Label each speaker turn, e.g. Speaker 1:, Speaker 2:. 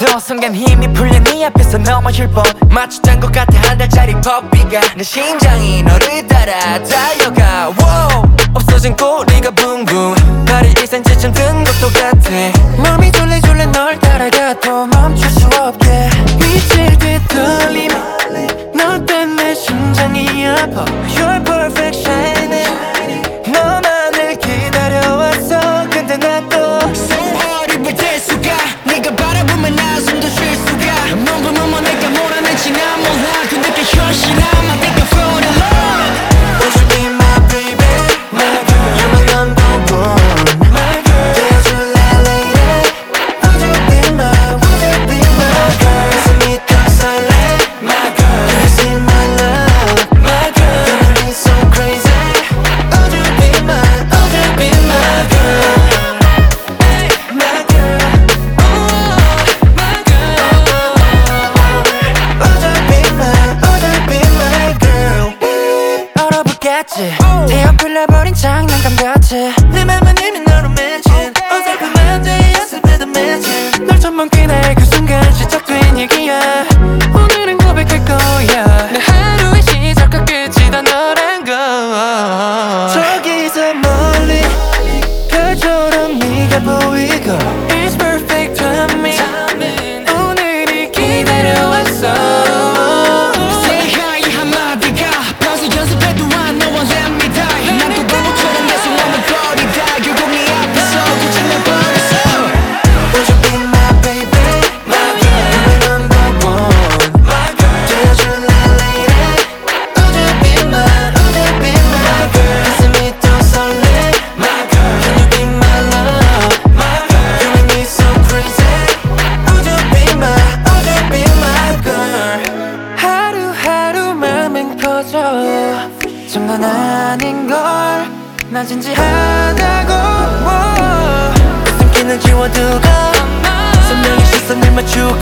Speaker 1: 또 순간 힘이 풀려 네 앞에서 넘어질 뻔 마주친 것 같아 한 달짜리 퍼피가 내 심장이 너를 따라 달려가 wow. 없어진 꼬리가 붕붕 발이 1cm 든 것도 같아 마음이 졸래졸래 널 따라가도 멈출 수 없게 미칠 듯 떨림 너 때문에 심장이 아파 You're perfect shining 너만을 기다려왔어 근데 나 또 So hard 입을 댈 수가 네가 바라보면 나 숨도 쉴 수가 넌 보면 내가 몰아낼지 난 몰라 근데 그 현실 I'm addicted for the love Won't you be my baby my girl You're my number one my girl 떼어줄래 lady Would you be my would you be my girl 가슴이 딱 설레 my girl You see my love my girl Gonna be so crazy Would you be my would you be my girl my girl oh my girl Would you be my would you be my girl 얼어붙겠지 태연 풀려버린 장난감 같아 내 맘은 이미 너로 맺힌 어설픈 맘들이 연습해도 맺힌 널 처음 본 그날 그 순간 시작된 얘기야 오늘은 고백할 거야 내 하루의 시작과 끝이 다 너란 거 저기서 멀리 별처럼 네가 보이고 It's perfect timing 오늘이 기다려왔어 Say hi 한마디가 평소 연습해도 안 너와 let me die 난 또 바보처럼 계속 머뭇거리다 결국 네 앞에서 고장나버렸어 Would you be my baby my girl You're my number one my girl 떼어줄래 lady Would you be my would you be my girl 가슴이 또 설레 my girl Can you be my love my girl You make me so crazy Would you be my would you be my girl 하루하루 맘은 커져 장난 아닌걸 난 진지하다고 웃음기는 지워두고 선명히 시선을 맞추고